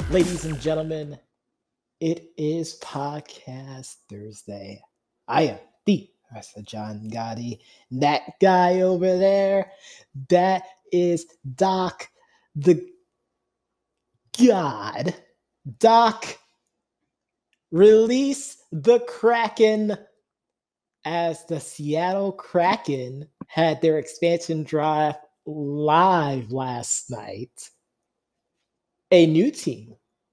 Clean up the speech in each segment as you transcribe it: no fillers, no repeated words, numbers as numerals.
Ladies and gentlemen, it is Podcast Thursday. I am the Master John Gotti. That guy over there, that is Doc the God. Doc, release the Kraken as the Seattle Kraken had their expansion draft live last night. A new team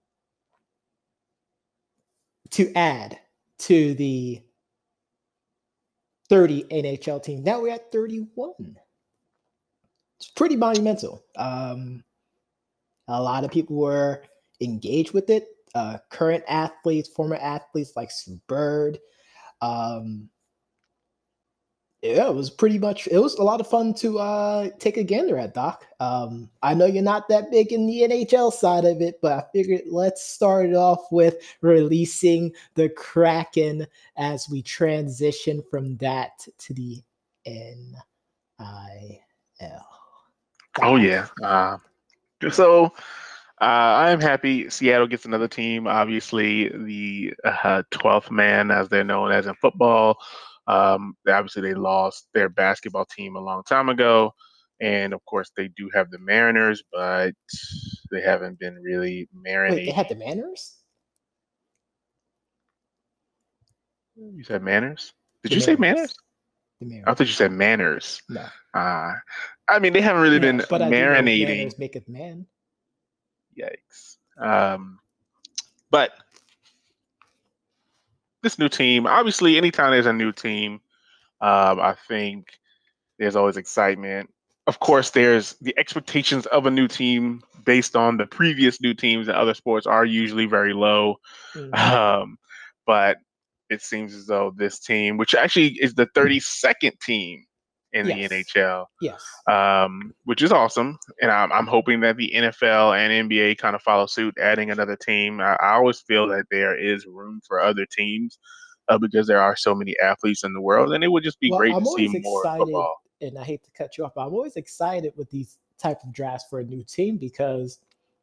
to add to the 30 NHL team. Now we're at 31. It's pretty monumental. A lot of people were engaged with it. Current athletes, former athletes like Sue Bird. Yeah, it was a lot of fun to take a gander at, Doc. I know you're not that big in the NHL side of it, but I figured let's start it off with releasing the Kraken as we transition from that to the NIL. Oh Doc. yeah. So I'm happy Seattle gets another team. Obviously, the 12th man, as they're known as in football. Obviously, they lost their basketball team a long time ago, and of course, they do have the Mariners, but they haven't been really Wait, they had marinating. the Manners? You said manners? Did The you say manners? Mariners. The I thought you Mariners. said manners. No. Uh, I mean, they haven't really Yeah, been but I do know marinating. manners maketh man. Yikes. But this new team, obviously, anytime there's a new team, I think there's always excitement. Of course, there's the expectations of a new team based on the previous new teams in other sports are usually very low. Mhm. Um, but it seems as though this team, which actually is the 32nd team in the Yes. NHL, Yes. which is awesome. And I'm hoping that the NFL and NBA kind of follow suit, adding another team. I always feel that there is room for other teams because there are so many athletes in the world, and it would just be Well, great to I'm see always more excited, football. and I hate to cut you off, but I'm always excited with these type of drafts for a new team because,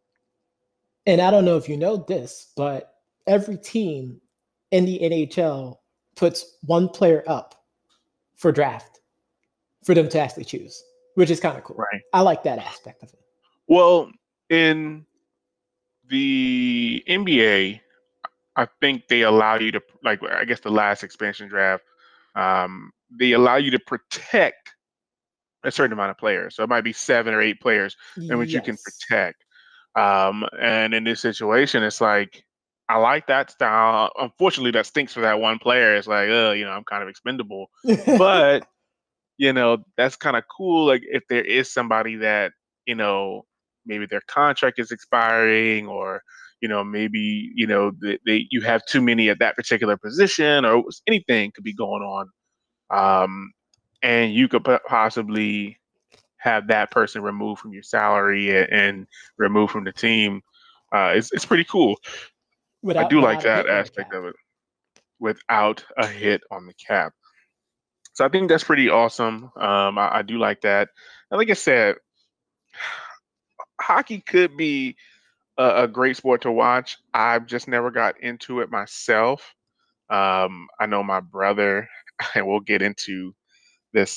and I don't know if you know this, but every team in the NHL puts one player up for draft for them to actually choose, which is kind of cool. Right. I like that aspect of it. Well, in the NBA, I think they allow you to, like, I guess the last expansion draft, they allow you to protect a certain amount of players. So it might be 7 or 8 players in which you can Yes. protect. And in this situation, it's like I like that style. Unfortunately, that stinks for that one player. It's like, I'm kind of expendable. But that's kind of cool. Like if there is somebody that you know maybe their contract is expiring, or maybe you have too many at that particular position, or anything could be going on. And you could possibly have that person removed from your salary and removed from the team. It's pretty cool. I do like without a that hit on the aspect cap. of it without a hit on the cap. So I think that's pretty awesome. I do like that. And like I said, hockey could be a great sport to watch. I've just never got into it myself. I know my brother, and we'll get into this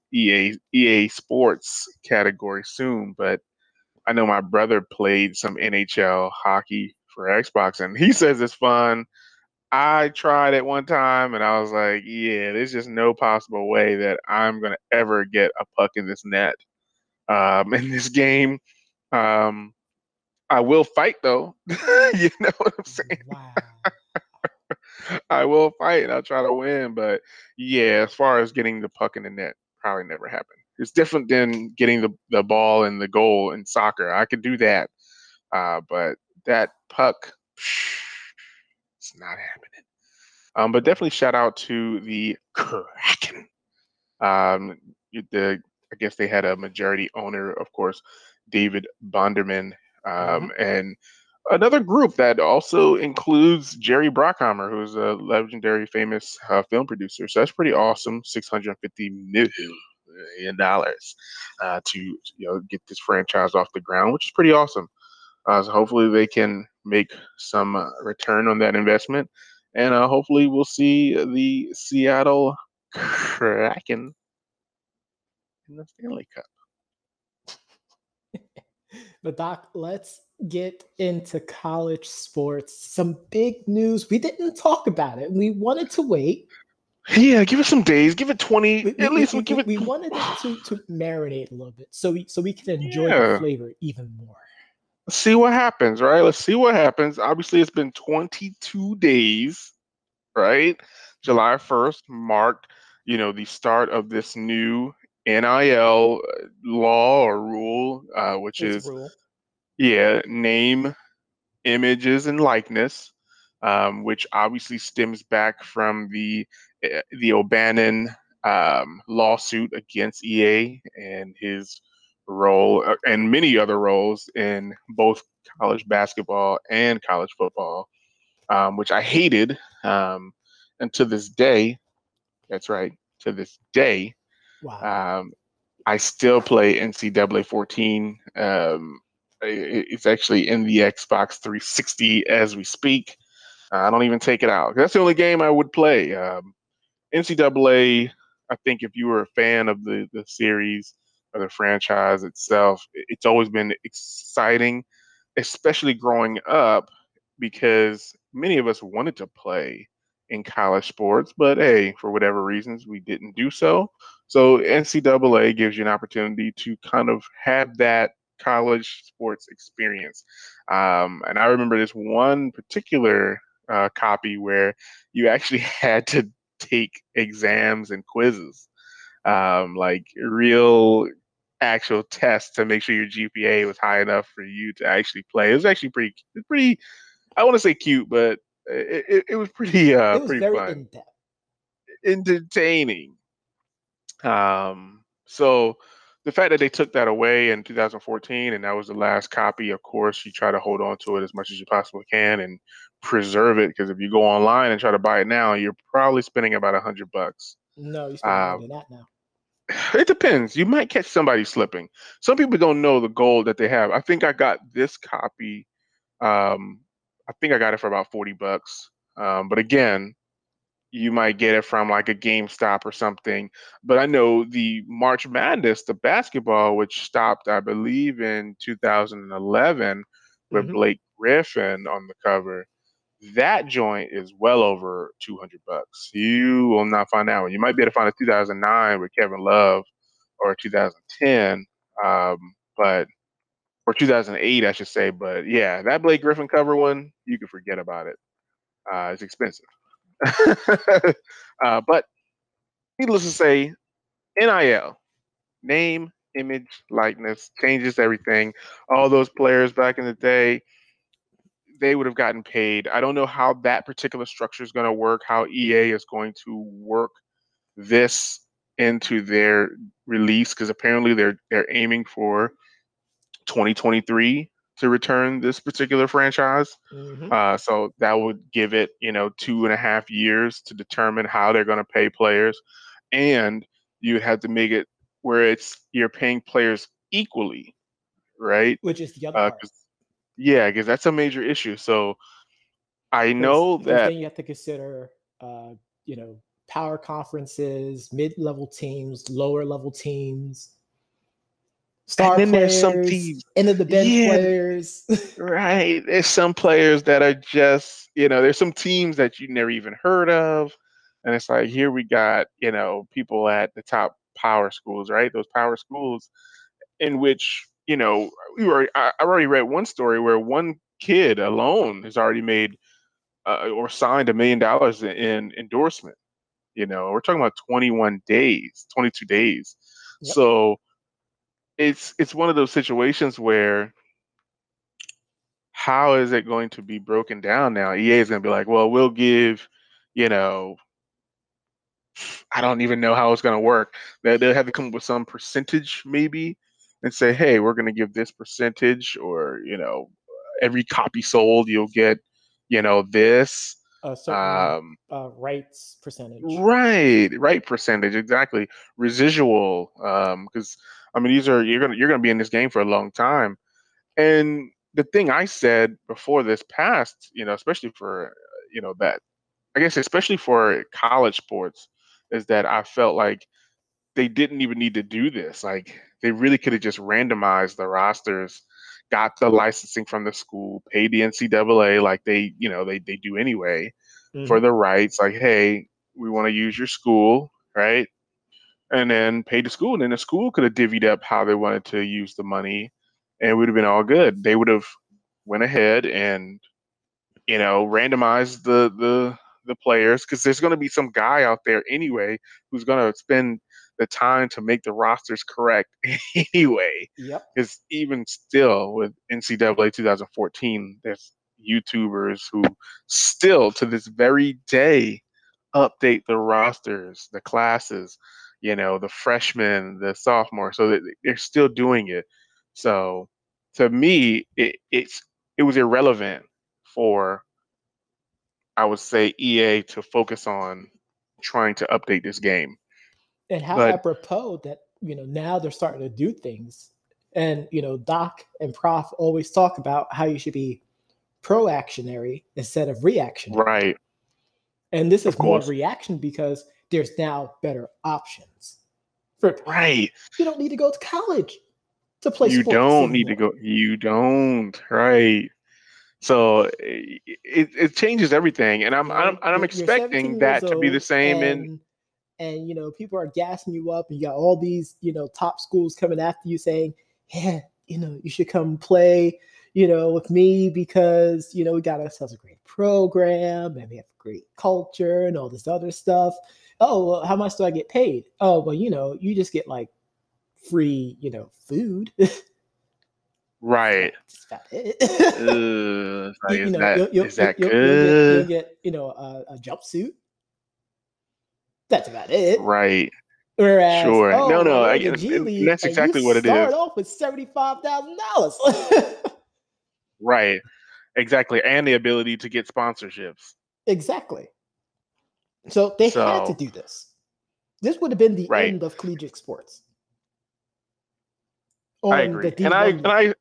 EA Sports category soon, but I know my brother played some NHL hockey for Xbox, and he says it's fun. I tried it one time, and I was like, "Yeah, there's just no possible way that I'm gonna ever get a puck in this net in this game." Um, I will fight though. You know what I'm saying? Wow. I will fight and I'll try to win, but yeah, as far as getting the puck in the net, probably never happened. It's different than getting the ball in the goal in soccer. I could do that, but that puck, it's not happening. But definitely shout out to the Kraken. Um, I guess they had a majority owner, of course, David Bonderman, Mhm. and another group that also includes Jerry Bruckheimer, who's a legendary, famous film producer. So that's pretty awesome. $650 million to get this franchise off the ground, which is pretty awesome. So hopefully they can make some return on that investment, and hopefully we'll see the Seattle Kraken in the Stanley Cup. But Doc, let's get into college sports. Some big news. We didn't talk about it. We wanted to wait. Yeah, give it some days. Give it 20. We, we, At we, least we'll we, give it. we wanted it to marinate a little bit so we can enjoy the Yeah. flavor even more. Let's see what happens, right? Let's see what happens. Obviously, it's been 22 days, right? July 1st marked, the start of this new NIL law or rule, which It's a is, rule. yeah, name, images, and likeness, which obviously stems back from the O'Bannon lawsuit against EA and his role and many other roles in both college basketball and college football, which I hated. And to this day, that's right, to this day, Wow. um, I still play NCAA 14. It's actually in the Xbox 360 as we speak. I don't even take it out. That's the only game I would play. NCAA, I think if you were a fan of the series or the franchise itself, it's always been exciting, especially growing up, because many of us wanted to play in college sports, but hey, for whatever reasons, we didn't do so. So NCAA gives you an opportunity to kind of have that college sports experience. And I remember this one particular copy where you actually had to take exams and quizzes, like real actual tests to make sure your GPA was high enough for you to actually play. It was actually pretty. I want to say cute, but it was It was pretty very fun, in depth. entertaining. So the fact that they took that away in 2014 and that was the last copy, of course, you try to hold on to it as much as you possibly can and preserve it, because if you go online and try to buy it now, you're probably spending about $100. No, you spend more Um, than that now. it depends. You might catch somebody slipping. Some people don't know the gold that they have. I think I got this copy. Um, I think I got it for about $40. But again, you might get it from like a GameStop or something. But I know the March Madness, the basketball, which stopped, I believe, in 2011 with Hmm. Blake Griffin on the cover. That joint is well over $200. You will not find that one. You might be able to find a 2009 with Kevin Love or 2010, but or 2008, I should say. But yeah, that Blake Griffin cover one, you can forget about it. It's expensive. But needless to say, NIL, name, image, likeness, changes everything. All those players back in the day, they would have gotten paid. I don't know how that particular structure is going to work, how EA is going to work this into their release, because apparently they're aiming for 2023 to return this particular franchise. Hmm. So that would give it, 2.5 years to determine how they're going to pay players, and you would have to make it where you're paying players equally, right? Which is the other part. 'Cause yeah, because that's a major issue. So I Because know because that, then you have to consider, uh, power conferences, mid-level teams, lower level teams, and star then there's some players, teams, end of the bench yeah, players. right. There's some players that are just, there's some teams that you never even heard of. And it's like, here we got, people at the top power schools, right? Those power schools in which, I've already read one story where one kid alone has already made or signed $1 million in endorsement. We're talking about 21 days, 22 days. Yep. So it's one of those situations where how is it going to be broken down now? EA is going to be like, well, we'll give, you know, I don't even know how it's going to work. They'll have to come up with some percentage maybe and say, hey, we're going to give this percentage, or, every copy sold, you'll get, this. A certain Um, rights percentage. right percentage, exactly. Residual, because I mean, you're gonna be in this game for a long time. And the thing I said before this passed, especially for that, I guess especially for college sports, is that I felt like they didn't even need to do this. Like they really could have just randomized the rosters, got the licensing from the school, paid the NCAA like they do anyway Hmm. for the rights. Like, hey, we want to use your school, right? And then pay the school. And then the school could have divvied up how they wanted to use the money, and it would have been all good. They would have went ahead and randomized the players, because there's going to be some guy out there anyway who's going to spend the time to make the rosters correct anyway. Yep. Because even still with NCAA 2014, there's YouTubers who still to this very day update the rosters, the classes, the freshmen, the sophomore, so that they're still doing it. So to me, it was irrelevant for, I would say, EA to focus on trying to update this game. And how But apropos that, now they're starting to do things. And, Doc and Prof always talk about how you should be proactionary instead of reactionary. right, And this of is more course, reaction because there's now better options. For right. You don't need to go to college to play You sports don't need to anymore. go. You don't, right. So it changes everything, and I'm You're 17 expecting years that to be the old, same in. and people are gassing you up, and you got all these top schools coming after you saying, yeah, you should come play with me because we got ourselves a great program and we have great culture and all this other stuff. Oh, well, how much do I get paid? Oh, well, you just get like free food. Right. That's about it. Like, You know, is that you'll good? get a jumpsuit. That's about it. Right. Whereas, Sure. No, oh, well, no. you're in the G And League that's and you exactly what it start is. off with $75,000. Right. Exactly. And the ability to get sponsorships. Exactly. So they had to So, do this. This would have been the right. end of collegiate sports I on the agree. And I D1 and level. I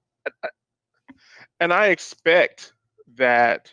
and I expect that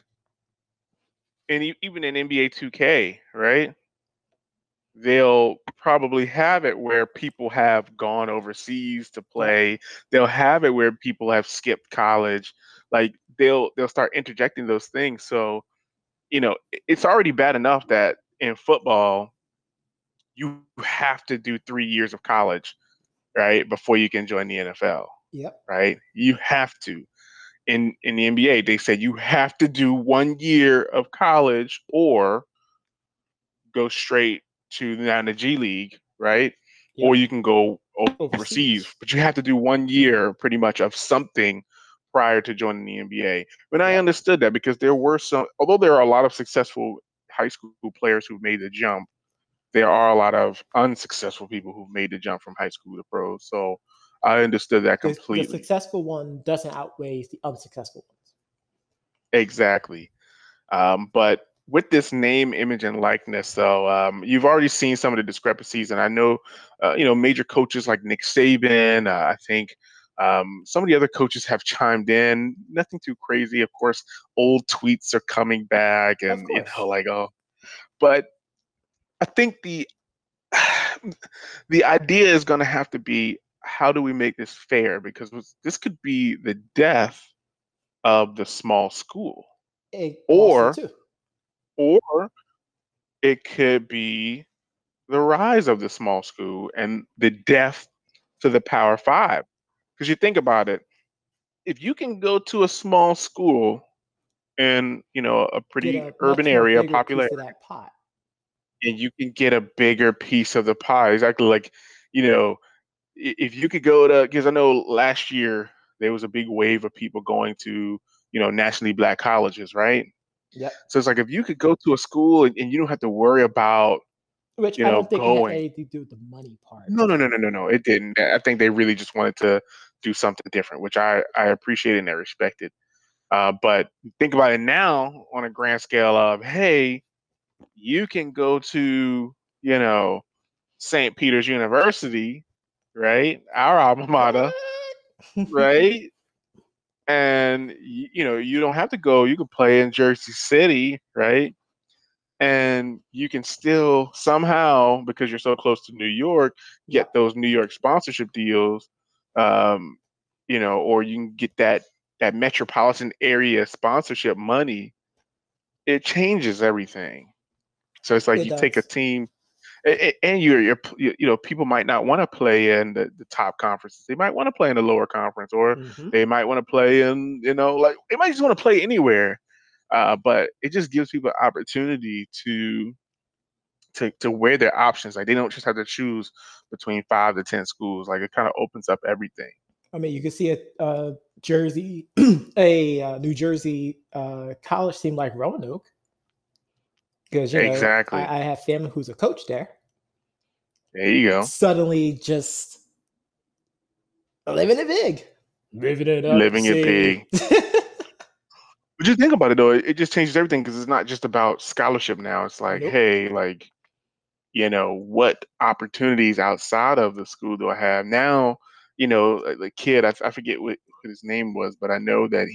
even in NBA 2K, right? They'll probably have it where people have gone overseas to Yep. play. They'll have it where people have skipped college. Like they'll start interjecting those things. So, it's already bad enough that in football you have to do 3 years of college, right, before you can join the NFL, Yep. right? You have to. In the NBA, they said you have to do 1 year of college or go straight to now the G League, right? Or Yep. you can go overseas, Overseas. but you have to do 1 year pretty much of something prior to joining the NBA. But I Yep. understood that because there were some, although there are a lot of successful high school players who've made the jump, there are a lot of unsuccessful people who've made the jump from high school to pros. So I understood that The completely. successful one doesn't outweigh the unsuccessful ones. Exactly. But with this name, image, and likeness, though, you've already seen some of the discrepancies, and I know, major coaches like Nick Saban. I think some of the other coaches have chimed in. Nothing too crazy, of course. Old tweets are coming back, Of and course. like, oh, but I think the the idea is going to have to be, how do we make this fair? Because this could be the death of the small school, Also, or too. or it could be the rise of the small school and the death to the Power Five. Because you think about it, if you can go to a small school in a Get pretty a urban much more area, bigger popular, piece of that pot. and you can get a bigger piece of the pie, exactly like, you know, if you could go to, because I know last year there was a big wave of people going to nationally black colleges, right? Yep. So it's like if you could go to a school and you don't have to worry about Which I don't think it had going. anything to do with the money part No, of no, it. no, no, no, no. It didn't. I think they really just wanted to do something different, which I appreciate and I respected. But think about it now on a grand scale of, hey, you can go to you know St. Peter's University, right? Our alma mater, What? right? and you don't have to go. You could play in Jersey City, right? And you can still somehow, because you're so close to New York, Yeah, get those New York sponsorship deals, um, or you can get that metropolitan area sponsorship money. It changes everything. So it's like it you take a does. team, and people might not want to play in the top conferences. They might want to play in the lower conference, or Hmm. they might want to play in, like they might just want to play anywhere. But it just gives people opportunity to weigh their options. Like they don't just have to choose between 5 to 10 schools. Like it kind of opens up everything. I mean, you can see a Jersey, a New Jersey college team like Roanoke, because Exactly. I have family who's a coach there. There you go. Suddenly, just living it big, living it up the Living it city. big. But just think about it though. It just changes everything because it's not just about scholarship now. It's like, Nope. hey, like, what opportunities outside of the school do I have now? The kid, I forget what his name was, but I know that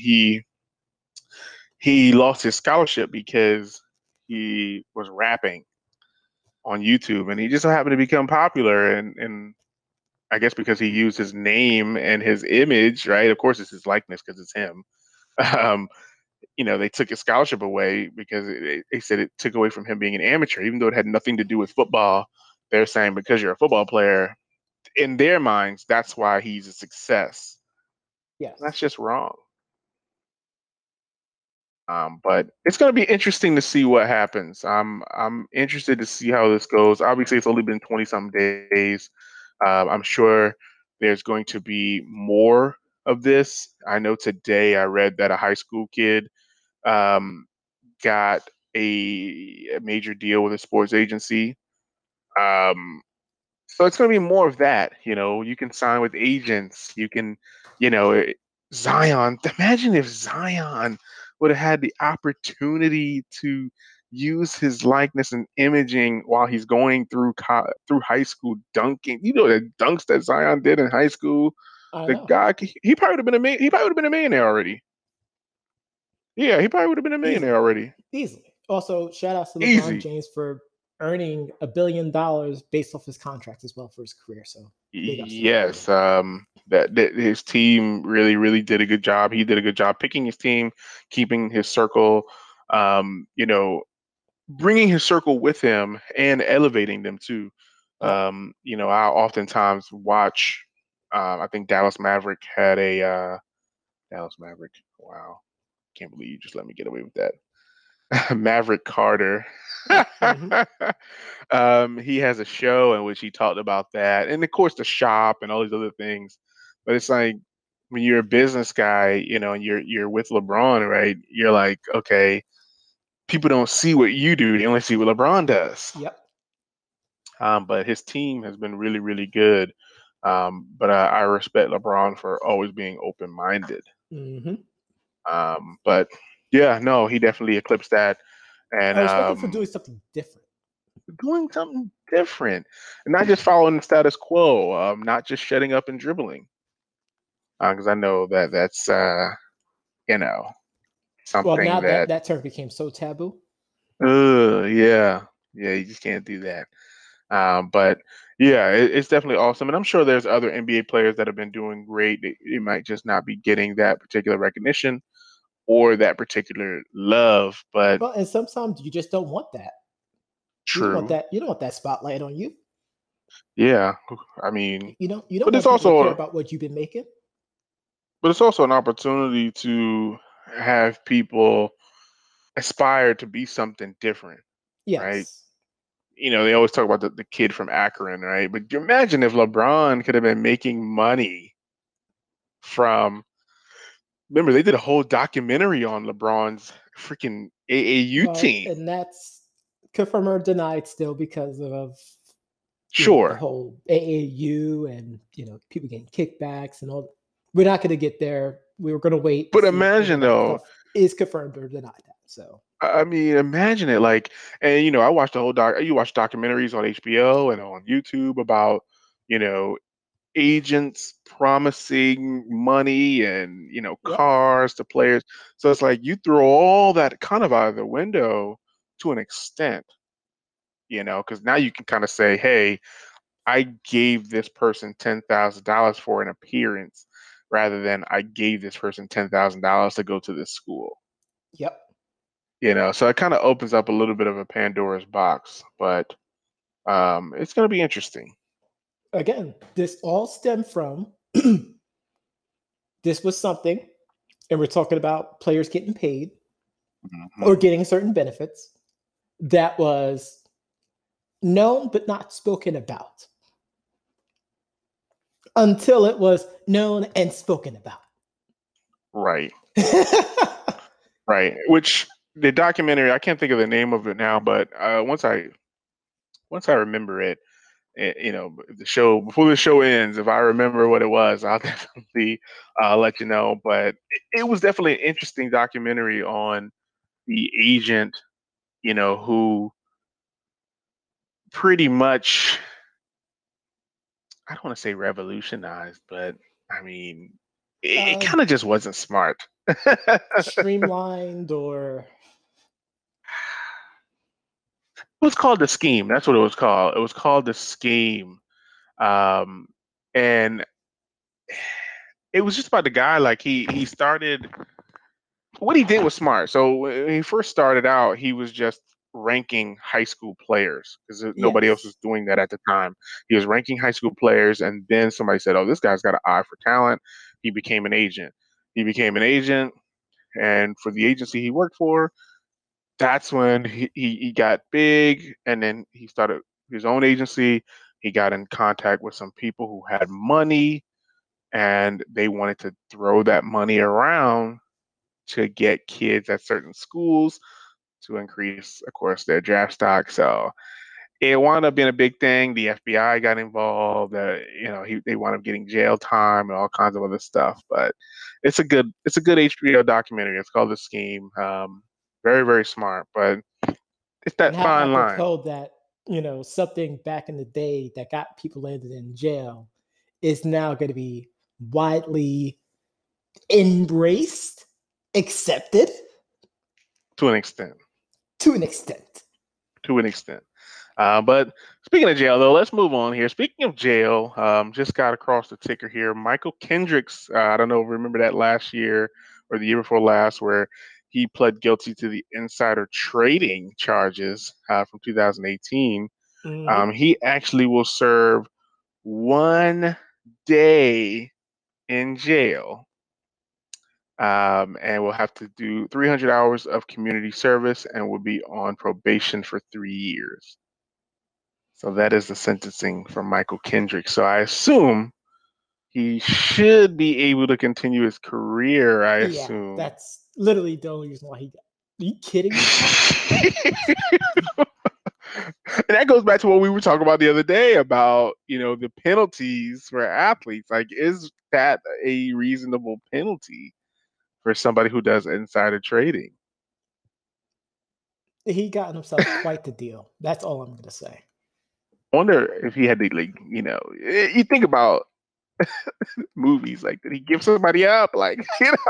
he lost his scholarship because he was rapping on YouTube, and he just so happened to become popular, and I guess because he used his name and his image, right? Of course, it's his likeness because it's him. Um, they took his scholarship away because they said it took away from him being an amateur, even though it had nothing to do with football. They're saying because you're a football player, in their minds, that's why he's a success. That's Yes. just wrong. But it's going to be interesting to see what happens. I'm interested to see how this goes. Obviously, it's only been 20 some days. I'm sure there's going to be more of this. I know today I read that a high school kid um, got a major deal with a sports agency. So it's going to be more of that. You can sign with agents. You can, you know, eh, Zion. Imagine if Zion would have had the opportunity to use his likeness and imaging while he's going through high school dunking. The dunks that Zion did in high school. I The know. guy, he probably would have been he probably would have been a millionaire already. Yeah, he probably would have been a millionaire Easily. already. Easily. Also, shout out to LeBron Easy. James for earning $1 billion based off his contract as well for his career. So big ups to the homie. Yes, that his team really, really did a good job. He did a good job picking his team, keeping his circle, um, you know, bringing his circle with him and elevating them too. Yep. I oftentimes watch. I think Dallas Maverick had a Dallas Maverick. Wow, can't believe you just let me get away with that. Maverick Carter. Hmm. He has a show in which he talked about that, and of course the shop and all these other things. But it's like when you're a business guy, and you're with LeBron, right? You're like, okay, people don't see what you do; they only see what LeBron does. Yep. But his team has been really, really good. But I respect LeBron for always being open-minded. Hmm. But yeah, no, he definitely eclipsed that, and I respect him for doing something different. doing something different and not just following the status quo, not just shutting up and dribbling. Because I know that that's you know Well, now something that that that term became so taboo. yeah, yeah, you just can't do that. But yeah, it's definitely awesome, and I'm sure there's other NBA players that have been doing great. They might just not be getting that particular recognition or that particular love, but Well, and sometimes you just don't want that. You don't want true. that. You don't want that spotlight on you. Yeah, I mean, You don't but it's want people to care also about what you've been making. but it's also an opportunity to have people aspire to be something different, right? Yes. They always talk about the kid from Akron, right? But you imagine if LeBron could have been making money from, remember, they did a whole documentary on LeBron's freaking AAU Well, team. and that's confirmed or denied still because of the Sure. whole AAU and people getting kickbacks and all. We're not going to get there. We were going to wait and But see whether imagine that though, stuff is confirmed or denied. That so I mean, imagine it like, and I watched the whole you watch documentaries on HBO and on YouTube about, you know, agents promising money and Yep. cars to players. So it's like you throw all that kind of out of the window to an extent, because now you can kind of say, hey, I gave this person $10,000 for an appearance rather than I gave this person $10,000 to go to this school. Yep. So it kind of opens up a little bit of a Pandora's box, but it's going to be interesting. Again, this all stemmed from this was something, and we're talking about players getting paid or getting certain benefits that was known but not spoken about until it was known and spoken about. Right. Right. Which the documentary, I can't think of the name of it now, but once I remember it, the show before the show ends, if I remember what it was, I'll definitely let you know. But it was definitely an interesting documentary on the agent, who pretty much, I don't want to say revolutionized, but I mean, it kind of just wasn't smart. Streamlined or It was called The Scheme. That's what it was called. It was called The Scheme. Um, and it was just about the guy. Like he started. What he did was smart. So when he first started out, he was just ranking high school players because nobody else was yes. doing that at the time. He was ranking high school players, and then somebody said, "Oh, this guy's got an eye for talent." He became an agent. He became an agent, and for the agency he worked for, that's when he got big, and then he started his own agency. He got in contact with some people who had money, and they wanted to throw that money around to get kids at certain schools to increase, of course, their draft stock. So it wound up being a big thing. The FBI got involved. They wound up getting jail time and all kinds of other stuff. But it's a good HBO documentary. It's called The Scheme. Very, very smart, but it's And that how fine line. apropos that, something back in the day that got people landed in jail is now going to be widely embraced, accepted To an extent. to an extent. To an extent. But speaking of jail, though, let's move on here. Speaking of jail, just got across the ticker here. Michael Kendricks, I don't know, remember that last year or the year before last, where he pled guilty to the insider trading charges from 2018. Mm-hmm. He actually will serve 1 day in jail, and will have to do 300 hours of community service and will be on probation for 3 years. So that is the sentencing for Michael Kendrick. So I assume he should be able to continue his career, I Yeah, assume. that's literally the only reason why he got. Are you kidding me? And that goes back to what we were talking about the other day about, the penalties for athletes. Like, is that a reasonable penalty for somebody who does insider trading? He got himself quite the deal. That's all I'm going to say. I wonder if he had to, like, you think about movies, like, did he give somebody up? Like,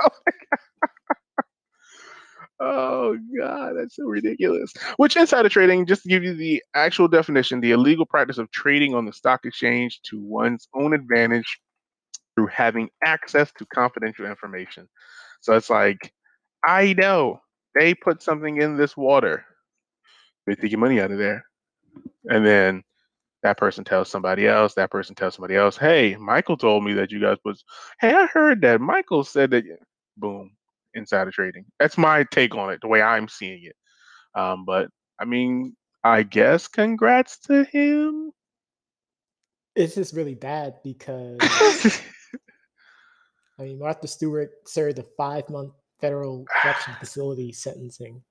oh God, that's so ridiculous. Which insider trading, just to give you the actual definition, the illegal practice of trading on the stock exchange to one's own advantage through having access to confidential information. So it's like, I know they put something in this water. They take your money out of there. And then that person tells somebody else, that person tells somebody else, hey, Michael told me that you guys put, hey, I heard that Michael said that, boom, insider trading. That's my take on it, the way I'm seeing it. But I mean, I guess congrats to him. It's just really bad because Martha Stewart served a 5-month federal correction facility sentencing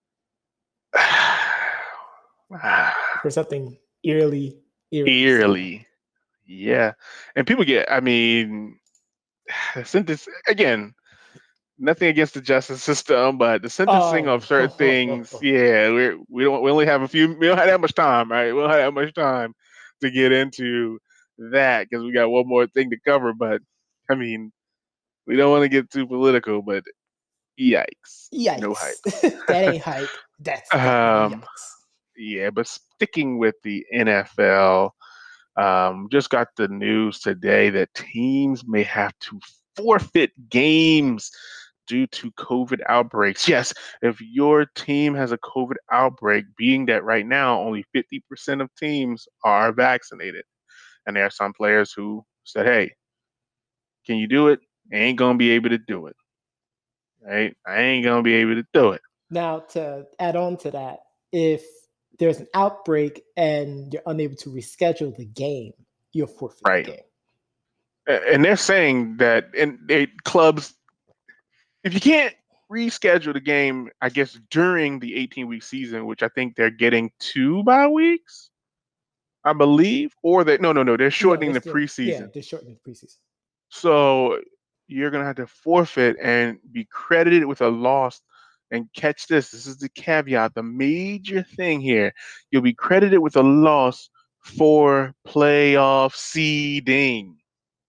for something eerily silly. Eerily. Yeah. And people get, I mean, sentence again, nothing against the justice system, but the sentencing of certain things, Oh, yeah, we only have we don't have that much time, right? We don't have that much time to get into that because we got one more thing to cover. But I mean, we don't want to get too political, but yikes. No hype. Yikes. That ain't hype. That's definitely Um, yikes. yeah, but sticking with the NFL, just got the news today that teams may have to forfeit games due to COVID outbreaks. Yes, if your team has a COVID outbreak, being that right now only 50% of teams are vaccinated. And there are some players who said, hey, can you do it? I ain't going to be able to do it. Right? I ain't going to be able to do it. Now, to add on to that, if there's an outbreak and you're unable to reschedule the game, you'll forfeit Right. the game. And they're saying that clubs, if you can't reschedule the game, I guess during the 18-week season, which I think they're getting 2 bye weeks, I believe, or they're shortening the preseason. Yeah, they're shortening the preseason. So you're gonna have to forfeit and be credited with a loss. And catch this: this is the caveat, the major thing here. You'll be credited with a loss for playoff seeding,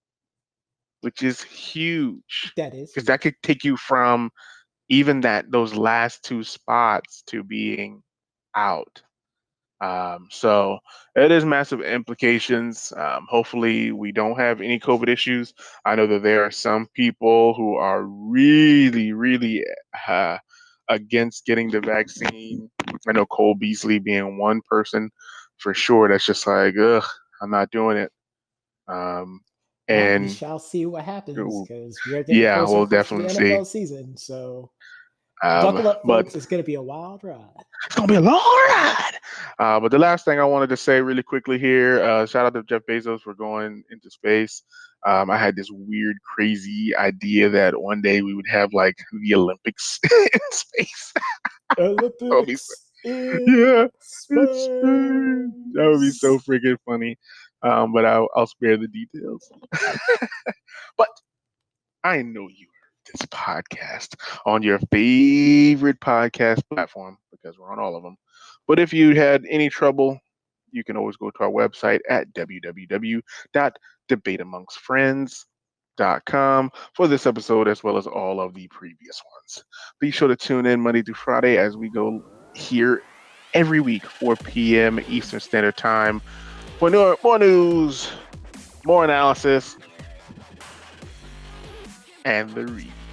which is huge. That is because that could take you from even those last 2 spots to being out. So it is massive implications. Hopefully we don't have any COVID issues. I know that there are some people who are really, really against getting the vaccine. I know Cole Beasley being one person for sure. That's just like, ugh, I'm not doing it. And we shall see what happens because we are getting closer we'll to the definitely NFL see. season. So buckle up, folks. It's going to be a wild ride. It's going to be a long ride. But the last thing I wanted to say really quickly here, shout out to Jeff Bezos for going into space. I had this weird, crazy idea that one day we would have like the Olympics in space. Olympics That would be so freaking funny. But I'll spare the details. But I know you heard this podcast on your favorite podcast platform because we're on all of them. But if you had any trouble, you can always go to our website at www.debateamongstfriends.com for this episode as well as all of the previous ones. Be sure to tune in Monday through Friday as we go here every week, 4 p.m. Eastern Standard Time for more news, more analysis, and the review.